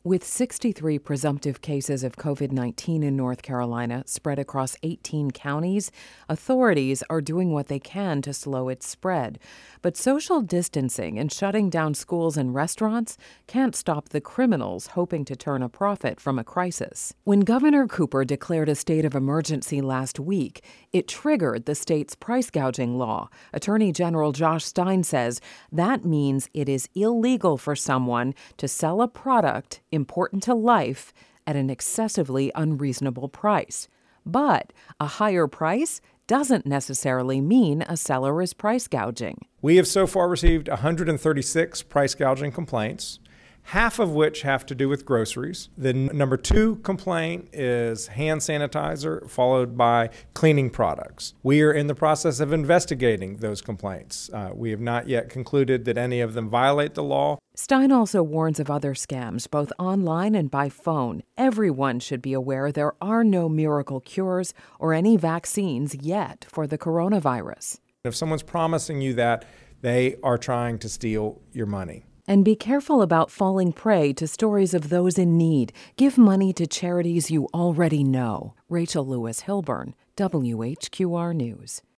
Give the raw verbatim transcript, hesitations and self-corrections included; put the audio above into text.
With sixty-three presumptive cases of covid nineteen in North Carolina spread across eighteen counties, authorities are doing what they can to slow its spread. But social distancing and shutting down schools and restaurants can't stop the criminals hoping to turn a profit from a crisis. When Governor Cooper declared a state of emergency last week, it triggered the state's price gouging law. Attorney General Josh Stein says that means it is illegal for someone to sell a product important to life at an excessively unreasonable price. But a higher price doesn't necessarily mean a seller is price gouging. We have so far received one hundred thirty-six price gouging complaints, half of which have to do with groceries. The n- number two complaint is hand sanitizer, followed by cleaning products. We are in the process of investigating those complaints. Uh, we have not yet concluded that any of them violate the law. Stein also warns of other scams, both online and by phone. Everyone should be aware there are no miracle cures or any vaccines yet for the coronavirus. If someone's promising you that, they are trying to steal your money. And be careful about falling prey to stories of those in need. Give money to charities you already know. Rachel Lewis Hilburn, W H Q R News.